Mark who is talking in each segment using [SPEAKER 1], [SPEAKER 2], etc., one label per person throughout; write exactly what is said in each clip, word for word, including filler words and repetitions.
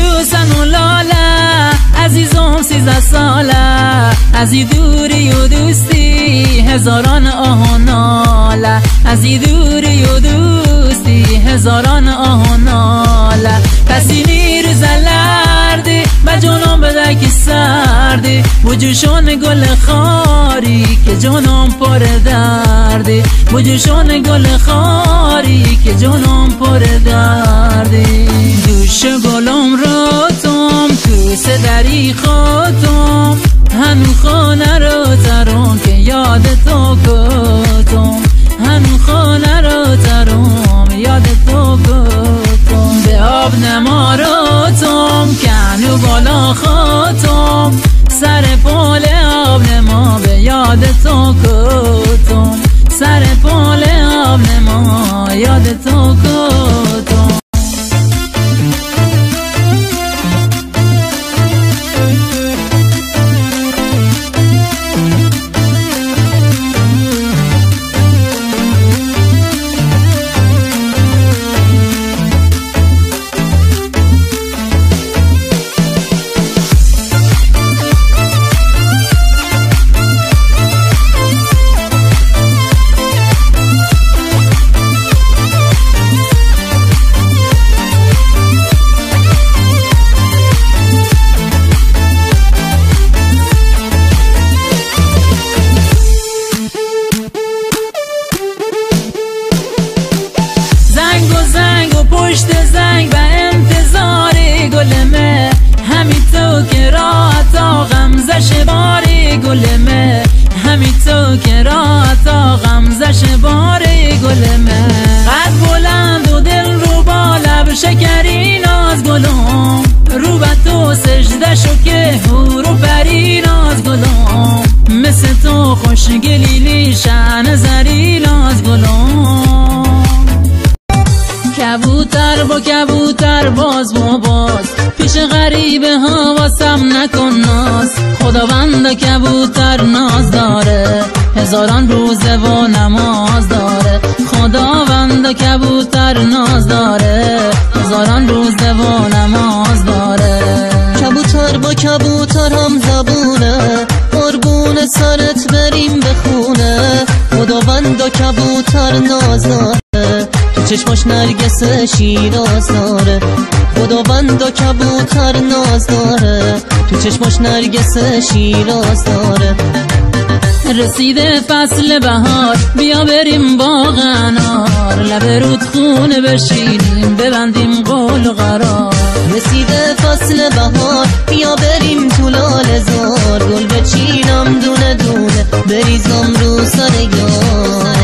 [SPEAKER 1] سوسن و لاله عزیزم سیزده ساله، از ای دوری و دوستی هزاران آه و ناله، از ای دوری و دوستی هزاران آه و ناله. کسی نیرو زلردی به جانم بده که سردی، بجوشون گل خاری که جانم پر دردی، بجوشون گل خاری که جانم پر دردی. دوش گلم را توم تو سدری خاتم، هنو خانه رو ترون که یاد تو کتم، هنو خانه رو ترون یاد تو کتم. به آب نما رو توم کنو بالا خاتم، سر پال آب نما به یاد تو کتم، سر پال آب نما یاد تو کتم. پشت زنگ و انتظار گلمه، همین تو که راه تا غمزش باری گلمه، همین تو که راه تا غمزش باری گلمه. قد بلند و دل رو با لب شکری ناز گلم، رو به تو سجده شو که هورو پری ناز گلم، مثل تو خوش گلیلی شن زری ناز گلم. کبوتر با کبوتر باز با باز، پیش غریبه ها واسم نکن ناز. خداوند کبوتر ناز داره، هزاران روزه و نماز داره. خداوند کبوتر ناز داره، هزاران روزه و نماز داره.
[SPEAKER 2] کبوتر با کبوتر هم زبونه، قربون سرت بریم به خونه. خداوند کبوتر ناز داره، تو چشماش نرگس شیراز داره. خداوند کبوتر ناز داره، تو چشماش نرگس شیراز داره.
[SPEAKER 1] رسیده فصل بهار بیا بریم باغ انار، لب رود خونه بشینیم ببندیم قول و قرار.
[SPEAKER 2] رسیده فصل بهار بیا بریم تو لاله زار، گل بچینم دونه دونه بریزم رو سر یار.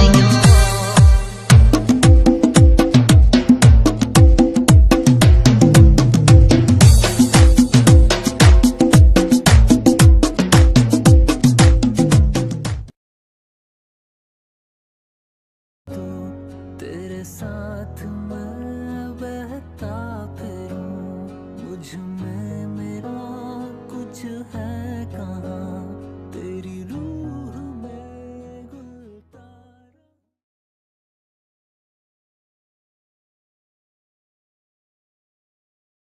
[SPEAKER 1] तेरे साथ मैं बहता फिरूं, मुझ में मेरा कुछ है